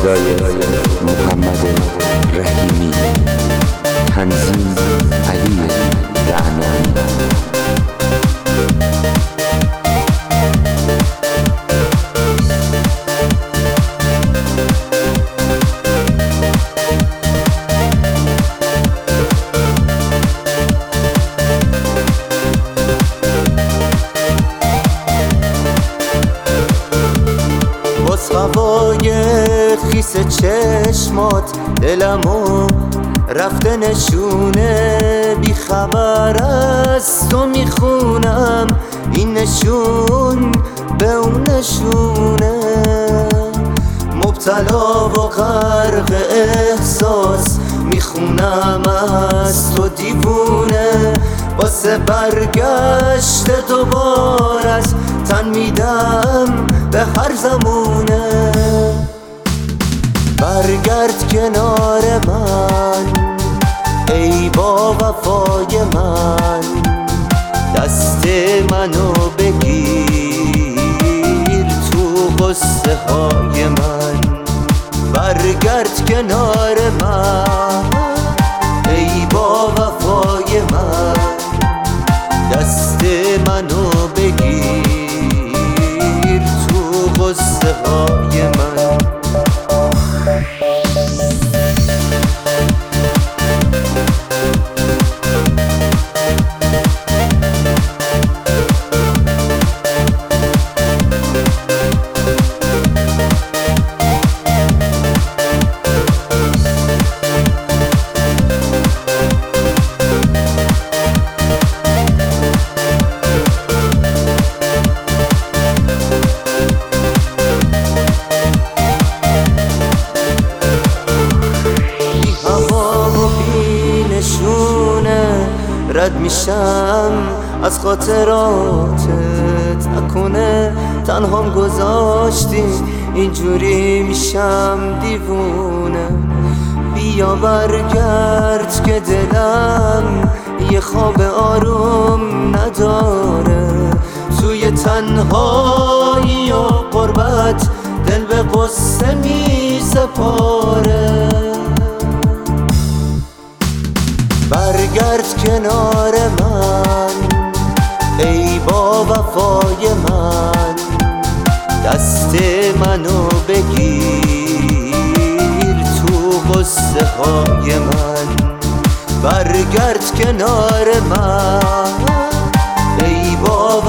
صدای محمد رحیمی، تنظیم علی رعنایی. هوای خیس چشمات دلمو رفته نشونه، بی خبر از تو میخونم این نشون به اون نشونه، مبتلا و غرق احساس میخونم از تو دیوونه، واسه برگشت دوباره از تن میدم به هر زمونه. برگرد کنار من ای با وفای من، دست منو بگیر تو قصه های من. برگرد کنار من ای با وفای من، دست منو بگیر تو قصه های من. رد میشم از خاطراتت، نکنه تنهام گذاشتی اینجوری میشم دیوونه. بیا برگرد که دلم یه خواب آروم نداره، توی تنهایی و غربت دل به قصه میسپاره. برگرد کنار من ای با وفای من، دست منو بگیر تو قصه های من. برگرد کنار من ای با